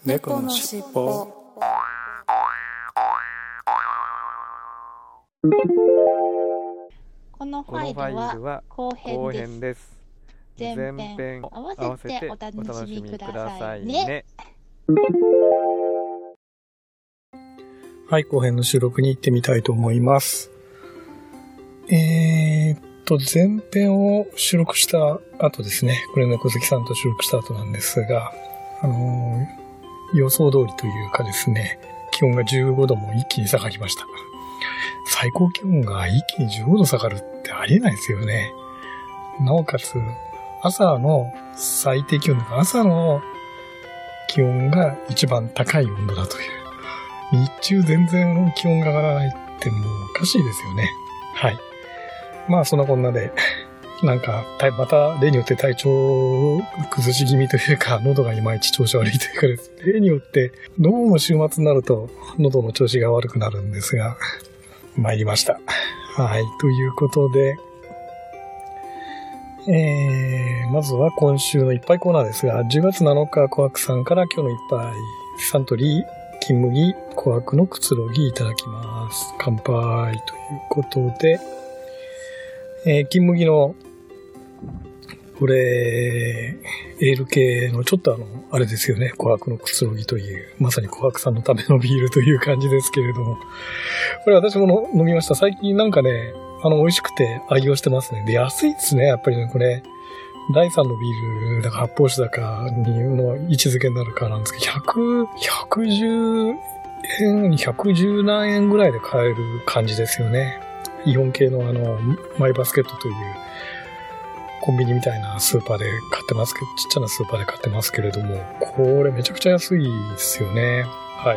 猫のしっぽ。 このファイルは後編です。前編合わせてお楽しみくださいね。 はい、後編の収録に行ってみたいと思います。前編を収録した後ですね、これ猫好きさんと収録した後なんですが、予想通りというかですね、気温が15度も一気に下がりました。最高気温が一気に15度下がるってありえないですよね。なおかつ、朝の最低気温とか朝の気温が一番高い温度だという。日中全然気温が上がらないってもうおかしいですよね。はい。まあそんなこんなで、なんかまた例によって体調を崩し気味というか、喉がいまいち調子悪いというかですね、例によってどうも週末になると喉の調子が悪くなるんですが、参りました。はい。ということで、まずは今週のいっぱいコーナーですが、10月7日、コアクさんから今日のいっぱい、サントリー、金麦、コアクのくつろぎいただきます。乾杯ということで、金麦の、これ、エール系のちょっとあれですよね、コアクのくつろぎという、まさにコアクさんのためのビールという感じですけれども、これ私も飲みました。最近なんかね、美味しくて愛用してますね。で、安いですね、やっぱりね、これ。第3のビールだか発泡酒だかの位置づけになるかなんですけど、110円、110何円ぐらいで買える感じですよね。イオン系のマイバスケットというコンビニみたいなスーパーで買ってますけど、ちっちゃなスーパーで買ってますけれども、これめちゃくちゃ安いですよね。はい。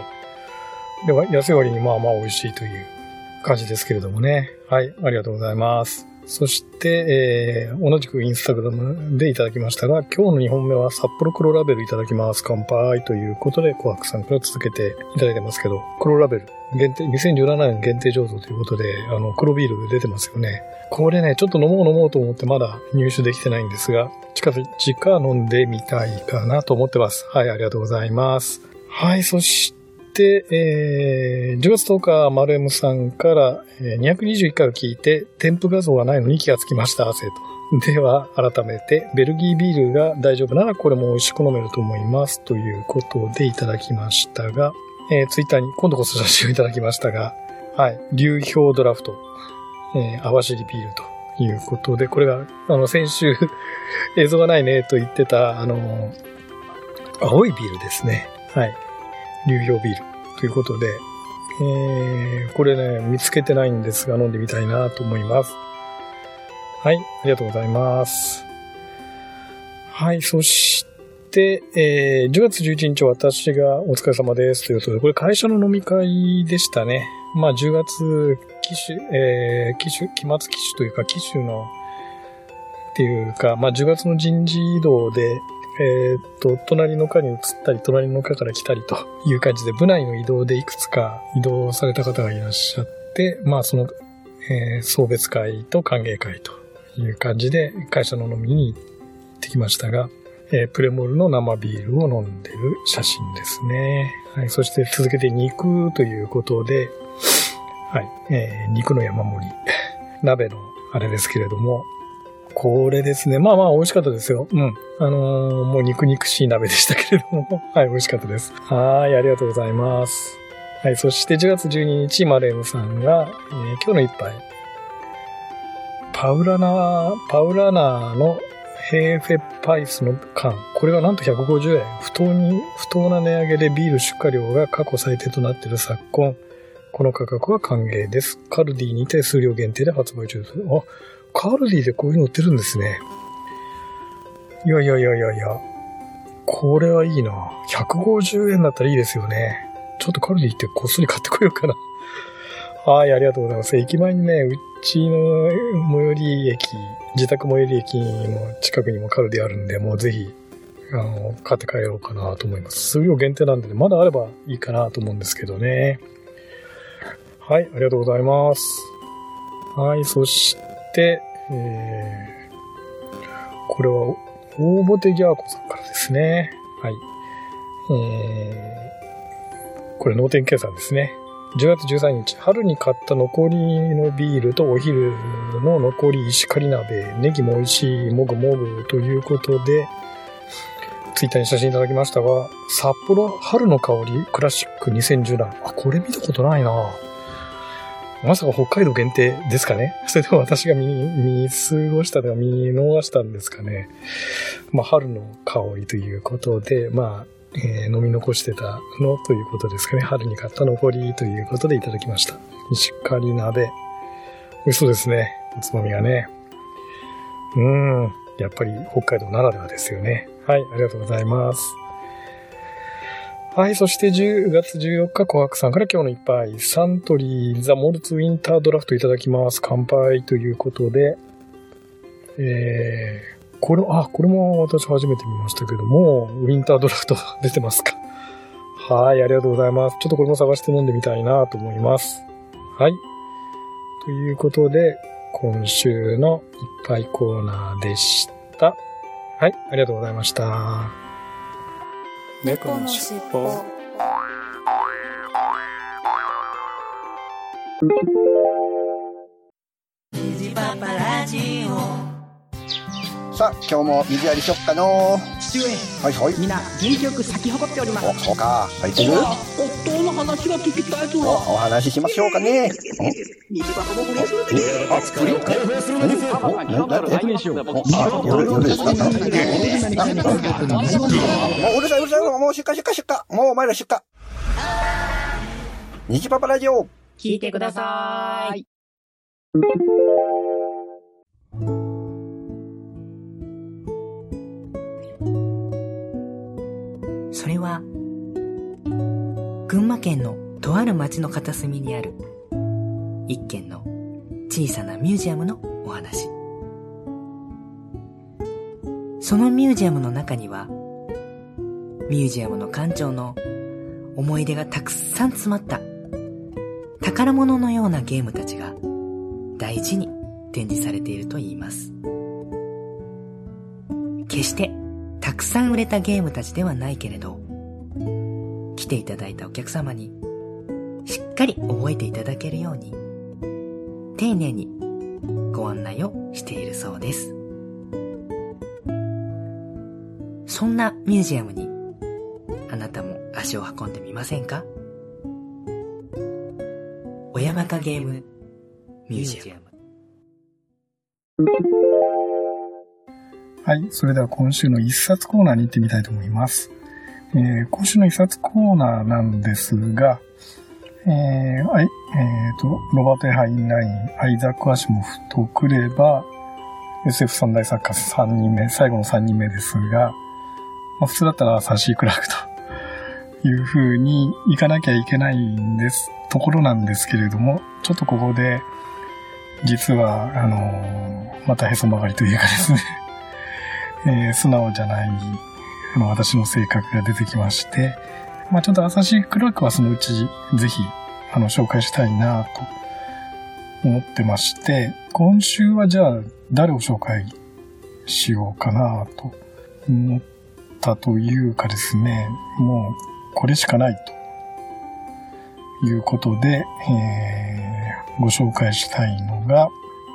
では、安い割にまあまあ美味しいという感じですけれどもね。はい、ありがとうございます。そして、同じくインスタグラムでいただきましたが、今日の2本目は札幌黒ラベルいただきます。乾杯ということで、コアクさんから続けていただいてますけど、黒ラベル限定、2017年限定醸造ということで、黒ビールで出てますよね。これね、ちょっと飲もうと思ってまだ入手できてないんですが、近々飲んでみたいかなと思ってます。はい、ありがとうございます。はい、そして、10月10日、丸 M さんから、221回を聞いて、添付画像がないのに気がつきました、汗と。では、改めて、ベルギービールが大丈夫ならこれも美味しく飲めると思います。ということでいただきましたが、ツイッターに今度こそ写真をいただきましたが、はい、流氷ドラフト、網走ビールということで、これが、先週、映像がないねと言ってた、青いビールですね。はい。流氷ビールということで、これね、見つけてないんですが飲んでみたいなと思います。はい、ありがとうございます。はい、そして、10月11日私がお疲れ様ですということで、これ会社の飲み会でしたね。まあ10月期末期首というか、期首のっていうか、まあ10月の人事異動で、隣の課に移ったり、隣の課から来たりという感じで、部内の移動でいくつか移動された方がいらっしゃって、まあその、送別会と歓迎会という感じで会社の飲みに行ってきましたが、プレモルの生ビールを飲んでる写真ですね。はい、そして続けて肉ということで、はい、肉の山盛り、鍋のあれですけれども、これですね。まあまあ美味しかったですよ。うん。もう肉しい鍋でしたけれども。はい、美味しかったです。はい、ありがとうございます。はい、そして10月12日、マレームさんが、今日の一杯。パウラナーのヘーフェパイスの缶。これがなんと150円。不当な値上げでビール出荷量が過去最低となっている昨今。この価格は歓迎です。カルディにて数量限定で発売中です。あ、カルディでこういうの売ってるんですね。いや。これはいいな。150円だったらいいですよね。ちょっとカルディってこっそり買ってこようかな。はい、ありがとうございます。駅前にね、うちの最寄り駅、自宅最寄り駅の近くにもカルディあるんで、もうぜひ、買って帰ろうかなと思います。数量限定なんでね、まだあればいいかなと思うんですけどね。はい、ありがとうございます。はい、そして、これは、大ボテギャーコさんからですね。はい。 これ脳天計算ですね。10月13日、春に買った残りのビールとお昼の残り石狩鍋、ネギも美味しい、もぐもぐということで、ツイッターに写真いただきましたが、札幌春の香りクラシック2017。あ、これ見たことないな。まさか北海道限定ですかね。それでも私が見過ごしたとか見逃したんですかね。まあ、春の香りということで、まあ、飲み残してたのということですかね。春に買った残りということでいただきました。石狩鍋。美味しそうですね。おつまみがね。やっぱり北海道ならではですよね。はい、ありがとうございます。はい、そして10月14日、琥珀さんから今日の一杯、サントリーザ・モルツ・ウィンタードラフトいただきます。乾杯ということで、これも私初めて見ましたけども、ウィンタードラフト出てますか。はい、ありがとうございます。ちょっとこれも探して飲んでみたいなと思います。はい。ということで、今週の一杯コーナーでした。はい、ありがとうございました。猫のしっぽ。 虹パパラジオ。 さあ、今日も水やりしよっかの。 父上、 はいはい。 みんな元気よく咲き誇っております。 お、そうか。入ってる？ 夫の話が聞きたいぞ。 お話ししましょうかね。 虹パパの不倫するプリン開封するんですよ。夜ですか？もううるさい。もう出荷。もうお前ら出荷。虹パパラジオ。 聞いてください。それは群馬県のとある町の片隅にある一軒の小さなミュージアムのお話。そのミュージアムの中にはミュージアムの館長の思い出がたくさん詰まった宝物のようなゲームたちが大事に展示されているといいます。決してたくさん売れたゲームたちではないけれど、来ていただいたお客様にしっかり覚えていただけるように丁寧にご案内をしているそうです。そんなミュージアムにあなたも足を運んでみませんか？親バカゲームミュージアム。 はい。それでは今週の一冊コーナーに行ってみたいと思います。今週の一冊コーナーなんですが、ロバート・ハインライン、アイザック・アシモフとくれば、SF 三大作家3人目、最後の3人目ですが、普通だったらアーサー・シー・クラークという風にいかなきゃいけないところなんですけれども、ちょっとここで、実は、またへそ曲がりというかですね、素直じゃない、私の性格が出てきまして、ちょっとアーサー・シー・クラークはそのうち、ぜひ、紹介したいなと思ってまして、今週はじゃあ、誰を紹介しようかなと思ったというかですね、もう、これしかないということで、ご紹介したいのが、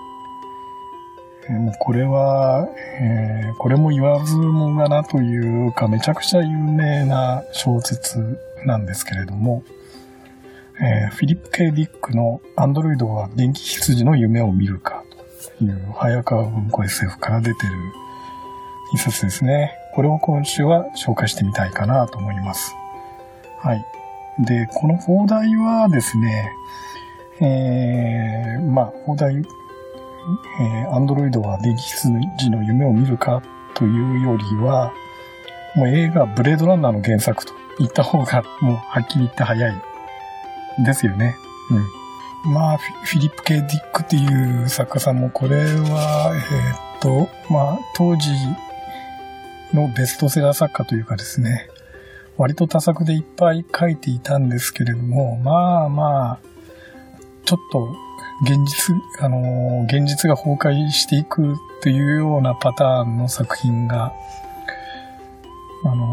これは、これも言わずもがなというか、めちゃくちゃ有名な小説なんですけれども、フィリップ・K・ディックのアンドロイドは電気羊の夢を見るかという早川文庫 SF から出てる一冊ですね。これを今週は紹介してみたいかなと思います。はい。で、この放題はですね、放題、アンドロイドは電気羊の夢を見るかというよりは、もう映画ブレードランナーの原作と言った方がもうはっきり言って早いですよね。フィリップ・K・ディックっていう作家さんもこれは、当時のベストセラー作家というかですね、割と多作でいっぱい書いていたんですけれども、ちょっと現実が崩壊していくというようなパターンの作品が、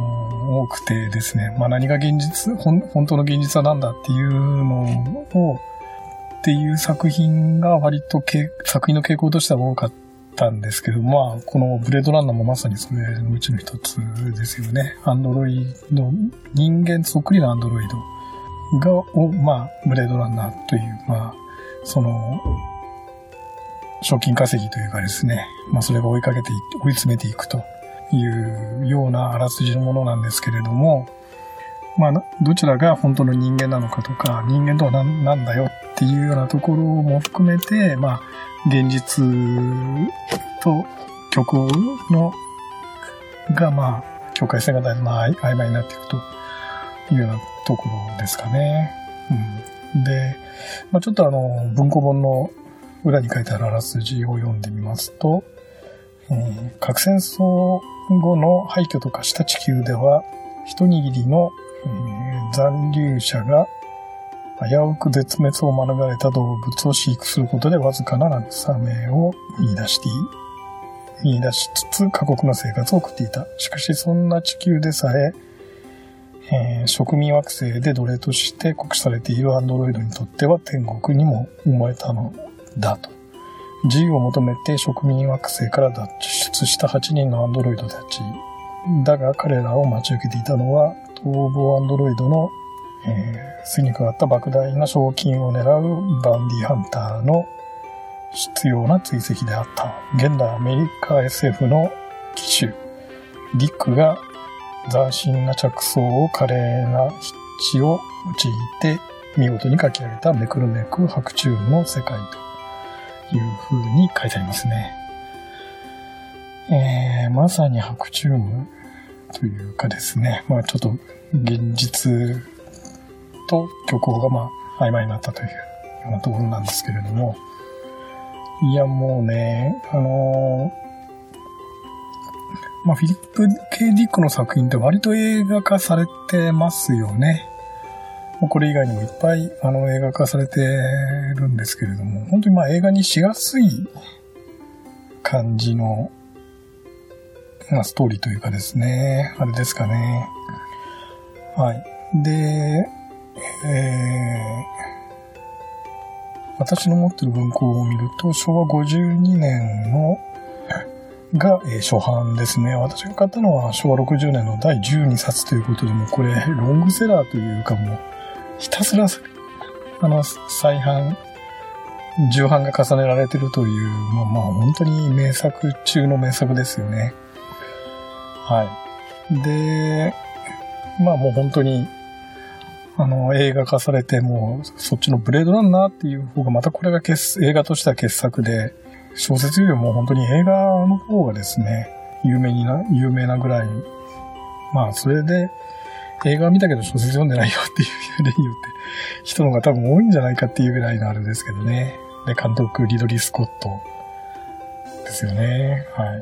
多くてですね、何が現実、本当の現実は何だっていうのを、っていう作品が割と作品の傾向としては多かったんですけど、このブレードランナーもまさにそれのうちの一つですよね。アンドロイド、人間そっくりなアンドロイドブレードランナーという、その、賞金稼ぎというかですね、それが追い詰めていくというようなあらすじのものなんですけれども、どちらが本当の人間なのかとか、人間とは何だよっていうようなところも含めて、現実と虚構のが、境界線がだいぶ曖昧になっていくというようなところですかね。で、ちょっと文庫本の裏に書いてあるあらすじを読んでみますと、核戦争後の廃墟と化した地球では、一握りの、残留者が危うく絶滅を免れた動物を飼育することでわずかな慰めを見出しつつ過酷な生活を送っていた。しかしそんな地球でさえ、植民惑星で奴隷として酷使されているアンドロイドにとっては天国にも思えたのだと。自由を求めて植民惑星から脱出した8人のアンドロイドたち。だが彼らを待ち受けていたのは逃亡アンドロイドの、巣に加わった莫大な賞金を狙うバンディハンターの執拗な追跡であった。現代アメリカ SF の機種ディックが斬新な着想を華麗な筆致を用いて見事に書き上げためくるめく白昼夢の世界という風に書いてありますね。まさに白昼夢というかですね、ちょっと現実と虚構が曖昧になったというようなところなんですけれども、いやもうね、フィリップ・K・ディックの作品って割と映画化されてますよね。これ以外にもいっぱい映画化されてるんですけれども、本当に映画にしやすい感じのストーリーというかですね、あれですかね。はい。で、私の持ってる文庫を見ると、昭和52年のが、初版ですね。私が買ったのは昭和60年の第12冊ということで、もうこれロングセラーというか、もうひたすら再版、重版が重ねられてるという、本当に名作中の名作ですよね。はい。で、もう本当に映画化されて、もうそっちのブレードランナーっていう方がまたこれが映画としては傑作で、小説よりも本当に映画の方がですね、有名なぐらい、それで映画見たけど小説読んでないよっていう例によって人の方が多分多いんじゃないかっていうぐらいのあれですけどね。で、監督リドリー・スコットですよね。はい。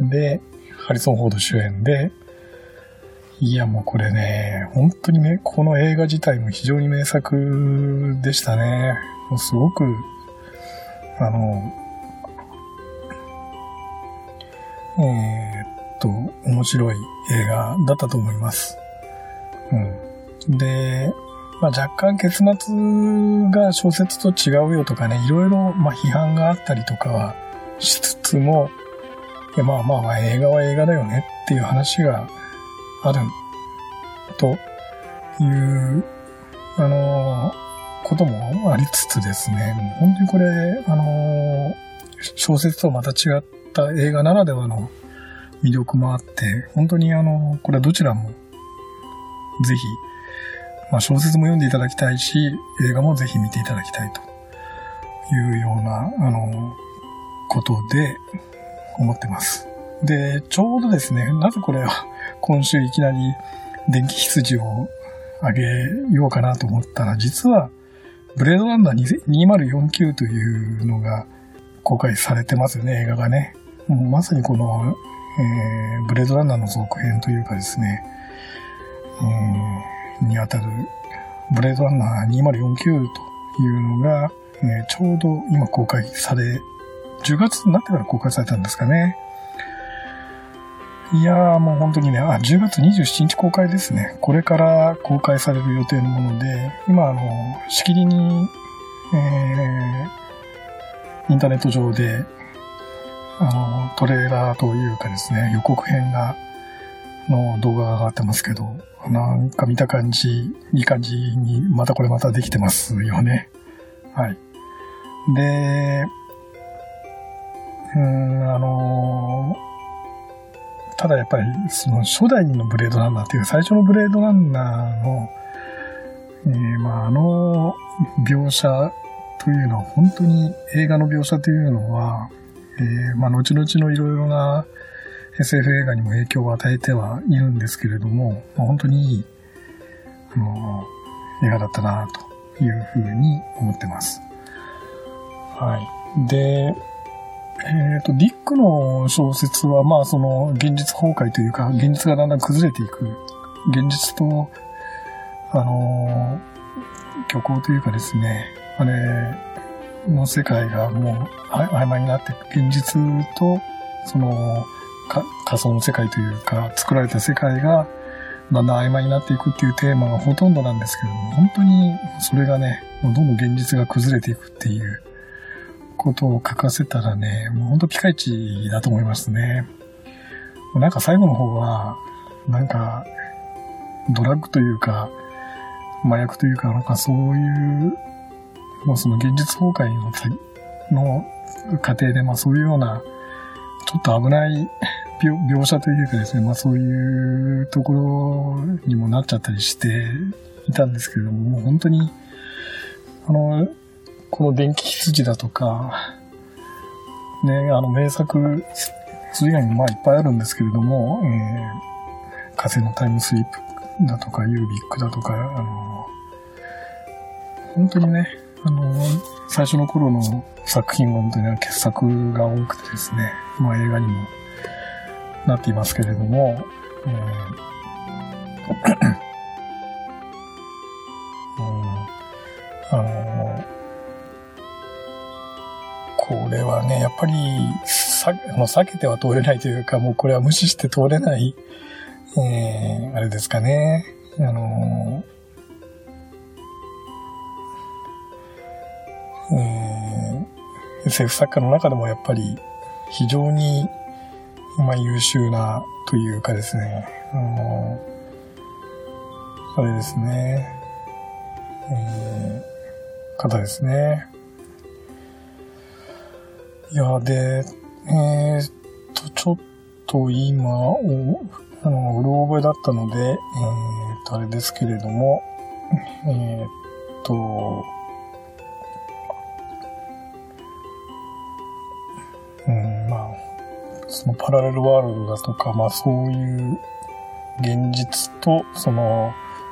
で、ハリソン・フォード主演で、いやもうこれね、本当にね、この映画自体も非常に名作でしたね。もうすごく、面白い映画だったと思います。で、若干結末が小説と違うよとかね、いろいろ批判があったりとかはしつつも、映画は映画だよねっていう話があるということもありつつですね、もう本当にこれ小説とまた違った映画ならではの魅力もあって、本当にこれはどちらもぜひ、小説も読んでいただきたいし、映画もぜひ見ていただきたいというようなことで思ってます。で、ちょうどですね、なぜこれを今週いきなり電気羊をあげようかなと思ったら、実はブレードランナー2049というのが公開されてますよね、映画がね。もうまさにこの、ブレードランナーの続編というかですね、にあたるブレードランナー2049というのが、ちょうど今公開され、10月になってから公開されたんですかね。 いやーもう本当にね、10月27日公開ですね。これから公開される予定のもので、今しきりに、インターネット上で、トレーラーというかですね、予告編の動画が上がってますけど、なんか見た感じ、いい感じに、またできてますよね。はい。で、ただやっぱり、その初代のブレードランナーっていう、最初のブレードランナーの、描写というのは、本当に映画の描写というのは、後々のいろいろな SF 映画にも影響を与えてはいるんですけれども、本当にいい、映画だったなというふうに思ってます。はい。で、ディックの小説は、その現実崩壊というか、現実がだんだん崩れていく、現実と、虚構というかですね、あれの世界がもう曖昧になって、現実と、その、仮想の世界というか、作られた世界が、だんだん曖昧になっていくっていうテーマがほとんどなんですけれども、本当にそれがね、どんどん現実が崩れていくっていうことを書かせたらね、もう本当ピカイチだと思いますね。なんか最後の方は、なんか、ドラッグというか、麻薬というか、なんかそういう、もうその現実崩壊の過程で、そういうような、ちょっと危ない描写というかですね、そういうところにもなっちゃったりしていたんですけれども、もう本当に、この電気羊だとか、ね、名作、それ以外にもいっぱいあるんですけれども、火星のタイムスリップだとか、ユービックだとか、本当にね、最初の頃の作品は本当に傑作が多くてですね、映画にもなっていますけれども、これはね、やっぱり避けては通れないというか、もうこれは無視して通れない、あれですかね。SF 作家の中でもやっぱり非常に優秀なというかですね、あれですね、方ですね。いや、で、ちょっと今、うろ覚えだったので、あれですけれども、そのパラレルワールドだとか、そういう現実と、その、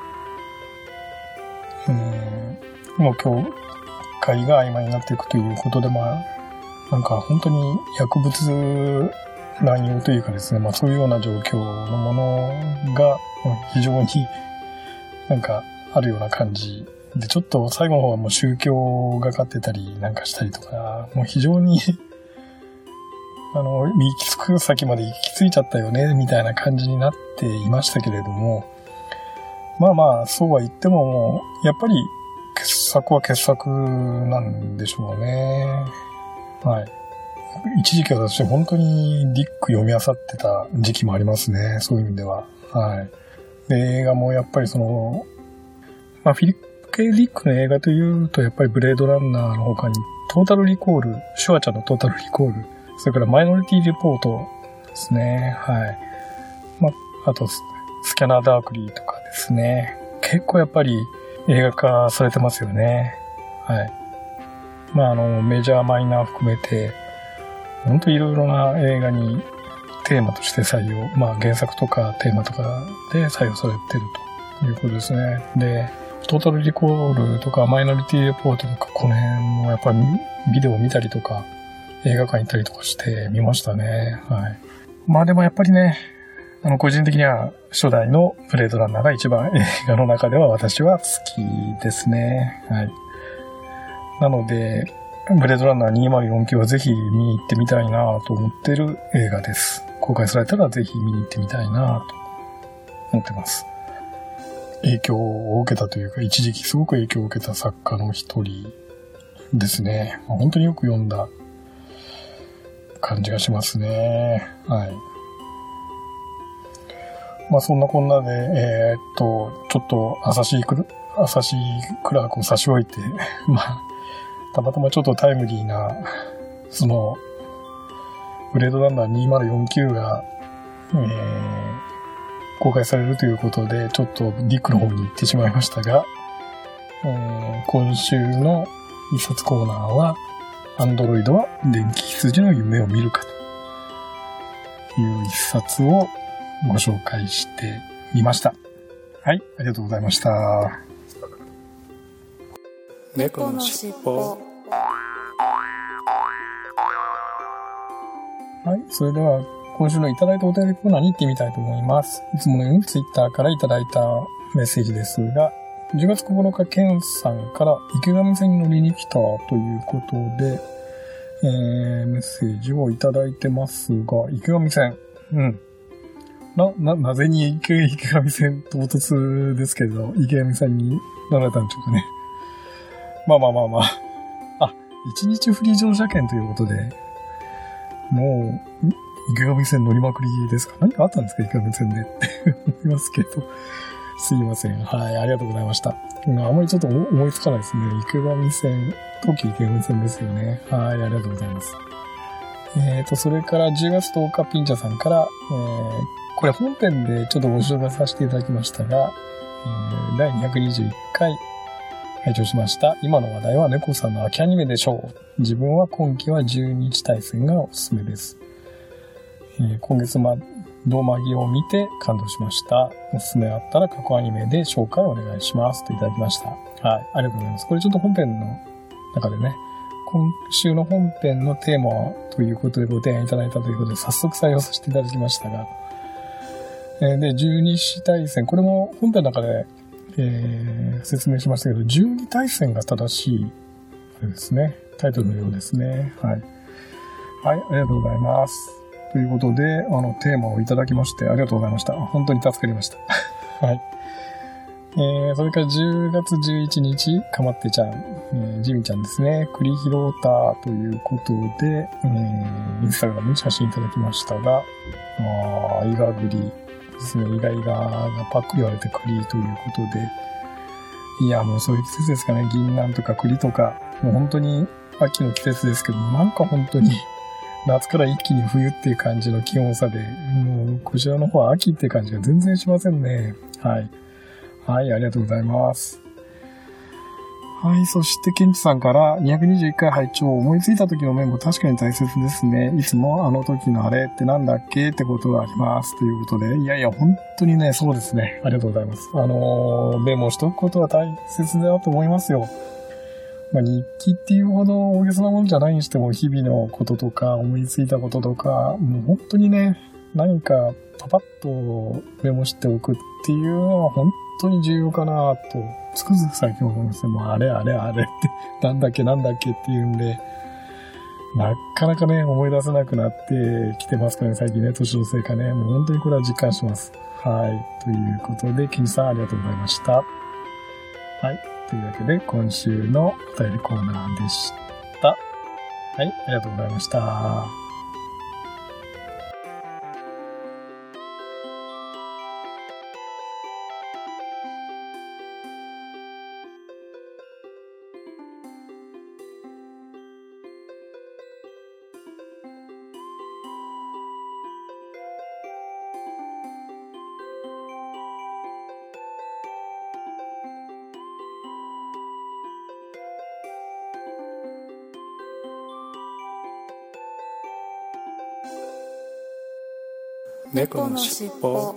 の境界が曖昧になっていくということで、なんか本当に薬物乱用というかですね、そういうような状況のものが非常になんかあるような感じで、ちょっと最後の方はもう宗教がかってたりなんかしたりとか、もう非常に行き着く先まで行き着いちゃったよね、みたいな感じになっていましたけれども、そうは言っても、やっぱり傑作は傑作なんでしょうね。はい。一時期私本当にディック読み漁ってた時期もありますね。そういう意味では。はい。で、映画もやっぱりその、フィリップ・K・ディックの映画というと、やっぱりブレードランナーの他に、トータルリコール、シュワちゃんのトータルリコール、それからマイノリティ・リポートですね。はい。あと、スキャナー・ダークリーとかですね。結構やっぱり映画化されてますよね。はい。メジャーマイナー含めて、本当いろいろな映画にテーマとして採用、原作とかテーマとかで採用されてるということですね。で、トータルリコールとかマイノリティレポートとか、この辺もやっぱりビデオを見たりとか、映画館行ったりとかして見ましたね。はい。でもやっぱりね、個人的には初代のブレードランナーが一番映画の中では私は好きですね。はい。なので、ブレードランナー2049はぜひ見に行ってみたいなと思ってる映画です。 公開されたらぜひ見に行ってみたいなと思ってます。影響を受けたというか、一時期すごく影響を受けた作家の一人ですね。本当によく読んだ感じがしますね。はい。そんなこんなで、ちょっとアサシークラークを差し置いて、たまたまちょっとタイムリーな、ブレードランナー2049が、公開されるということで、ちょっとディックの方に行ってしまいましたが、今週の一冊コーナーは、アンドロイドは電気羊の夢を見るかという一冊をご紹介してみました。はい、ありがとうございました。 猫のしっぽ。 はい、それでは今週のいただいたお便りコーナーに行ってみたいと思います。いつものようにツイッターからいただいたメッセージですが、10月9日、ケンさんから池上線に乗りに来たということで、メッセージをいただいてますが、池上線。なぜに池上線唐突ですけど、池上線に乗られたんでしょうかね。1日フリー乗車券ということで、もう、池上線乗りまくりですか？何かあったんですか池上線でって思いますけど。すいません。はい、ありがとうございました。あまりちょっと思いつかないですね。池上線、冬季池上線ですよね。はい、ありがとうございます。それから10月10日、ピンチャさんから、これ本編でちょっとご紹介させていただきましたが、第221回拝聴しました。今の話題は猫さんの秋アニメでしょう。自分は今期は12日対戦がおすすめです。今月ドーマギを見て感動しました。おすすめあったら過去アニメで紹介お願いしますといただきました。はい、ありがとうございます。これちょっと本編の中でね、今週の本編のテーマということでご提案いただいたということで早速採用させていただきましたが、で、12子対戦、これも本編の中で、説明しましたけど、12対戦が正しい、あれですね、タイトルのようですね。はい。はい、ありがとうございます。ということで、テーマをいただきまして、ありがとうございました。本当に助かりました。はい。それから10月11日、かまってちゃん、ジミちゃんですね、栗広田ということで、インスタグラムに写真いただきましたが、イガグリですね、イガがパックリ割れて栗ということで、いや、もうそういう季節ですかね、銀杏とか栗とか、もう本当に秋の季節ですけど、なんか本当に、夏から一気に冬っていう感じの気温差で、もうこちらの方は秋って感じが全然しませんね。はい。はい、ありがとうございます。はい、そしてケンチさんから221回拝聴、思いついた時のメモ確かに大切ですね。いつもあの時のあれってなんだっけってことがあります。ということで、いやいや、本当にね、そうですね。ありがとうございます。メモしとくことは大切だと思いますよ。日記っていうほど大げさなものじゃないにしても、日々のこととか、思いついたこととか、もう本当にね、何かパパッとメモしておくっていうのは本当に重要かなと、つくづく最近思いますね。もうあれって、なんだっけっていうんで、なかなかね、思い出せなくなってきてますからね、最近ね、年のせいかね、もう本当にこれは実感します。はい。ということで、ケンさんありがとうございました。はい。というわけで、今週のお便りコーナーでした。はい、ありがとうございました。 猫のしっぽ。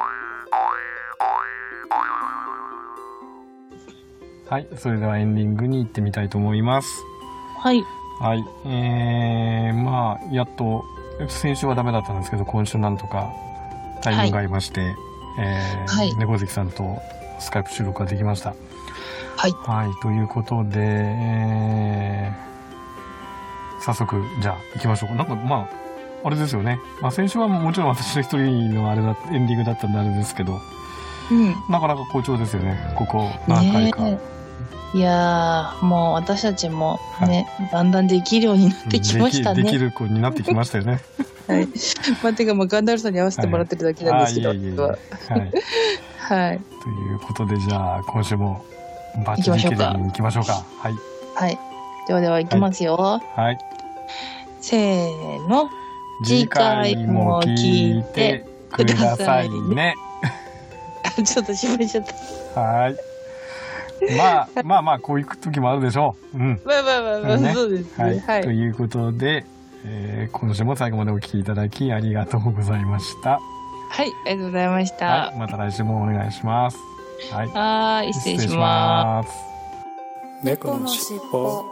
はい、それではエンディングに行ってみたいと思います。 はい。 はい、やっと先週はダメだったんですけど、今週なんとかタイミングがありまして、猫関さんとスカイプ収録ができました。 はい。 はい、ということで、早速じゃあ行きましょう。なんかあれですよね。まあ先週はもちろん私の一人のあれだエンディングだったんであれですけど、なかなか好調ですよね。ここ何回か。 いやー、もう私たちもね、だんだんできるようになってきましたね。 できる子になってきましたよね。 はい。まあ、てか、ガンダルさんに合わせてもらってるだけなんですけど。はい。 はい。ということで、じゃあ、今週もバッチリ切りに行きましょうか。はい。 はい。では行きますよ。 はい。 せーの。次回も聞いてくださいね。ちょっとしまっちゃった。 はい。まあ、こういう時もあるでしょう。まあ、そうですね。 はい。ということで、今週も最後までお聞きいただきありがとうございました。 はい、ありがとうございました。 はい、また来週もお願いします。 はい。失礼します。 猫のしっぽ。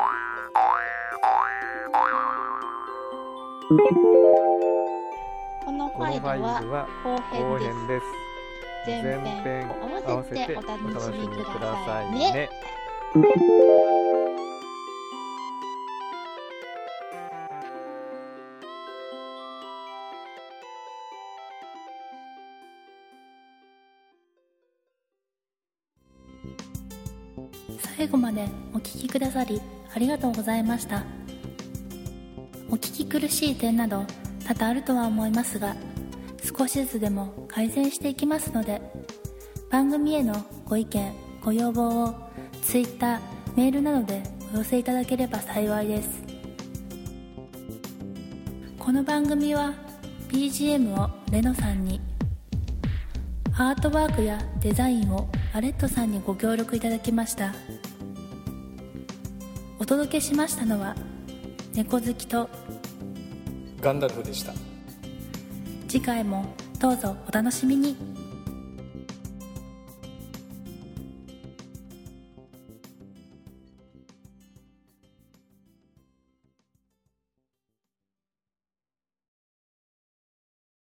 このファイルは後編です。前編合わせてお楽しみくださいね。 最後までお聞きくださりありがとうございました。お聞き苦しい点など多々あるとは思いますが、少しずつでも改善していきますので、番組へのご意見ご要望を Twitter、メールなどでお寄せいただければ幸いです。この番組は BGM をレノさんに、アートワークやデザインをアレットさんにご協力いただきました。お届けしましたのは猫好きとガンダルフでした。 次回もどうぞお楽しみに。